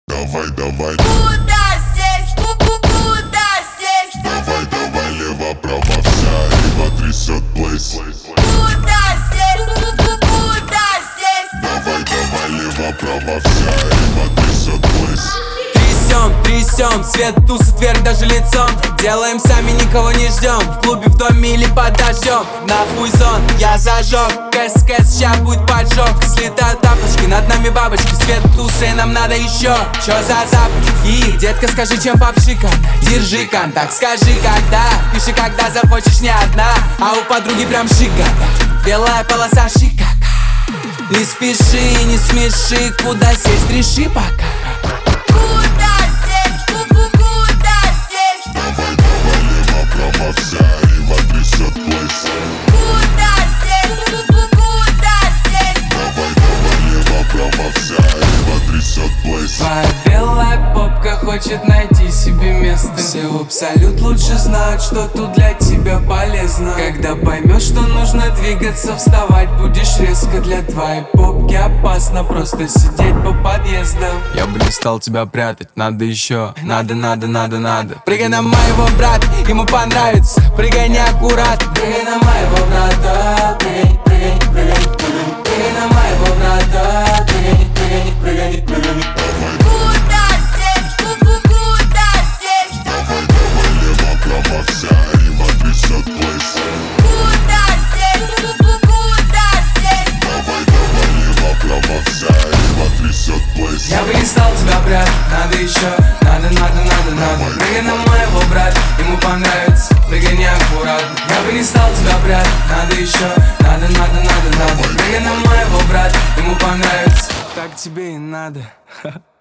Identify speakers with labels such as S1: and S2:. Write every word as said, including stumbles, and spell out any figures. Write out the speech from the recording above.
S1: Давай, давай.
S2: Куда сесть? Куда сесть?
S1: Давай, давай, лево-право, вся рива трясет плейс.
S2: Куда сесть? Куда сесть?
S1: Давай, давай, лево-право, вся рива трясет плейс.
S3: Трясем, трясем, свет тусит вверх даже лицом. Делаем сами, никого не ждем. В клубе, в доме или под дождем. Нахуй зон, я зажег. Кэс, кэс, ща будет поджог. Слетают тапочки, над нами бабочки. Свет тусы, нам надо еще. Чё за запахи? И, детка, скажи, чем попшика. Держи контакт, скажи, когда. Пиши, когда захочешь, не одна. А у подруги прям шика. Белая полоса шика. Не спеши, не смеши, куда сесть, реши пока.
S2: Куда сесть? Куда сесть?
S1: Давай, давай, лево-право, вся рива трясет плейс.
S2: Куда сесть? Куда сесть?
S1: Давай, давай, лево-право, вся рива трясет плейс.
S3: Твоя белая попка хочет найти себе место. Все в абсолют лучше знают, что тут для тебя полезно. Когда поймешь, что нужно двигаться, вставать будешь резко. Для твоей попки опасно просто сидеть по подъездам. Я бы не стал тебя прятать, надо еще. Надо, надо, надо, надо. Прыгай на моего брата, ему понравится. Прыгай неаккуратно. Прыгай на моего брата. Прыгай, прыгай, прыгай, прыгай. Прыгай на моего брата. Прыгай, прыгай, прыгай, прыгай.
S2: Куда сесть? Куда сесть?
S1: Давай, давай, лево-право, вся рива трясет плейс.
S2: Куда сесть? Куда сесть?
S1: Давай, давай, лево-право, вся рива трясет плейс.
S3: Я бы не стал тебя брать, надо еще. Надо, надо, надо, надо. Прыгай на моего брата, ему понравится. Прыгай неаккуратно. Я бы не стал тебя брать, надо еще. Надо, надо, надо, надо. Прыгай на моего брата, ему понравится. Так тебе и надо.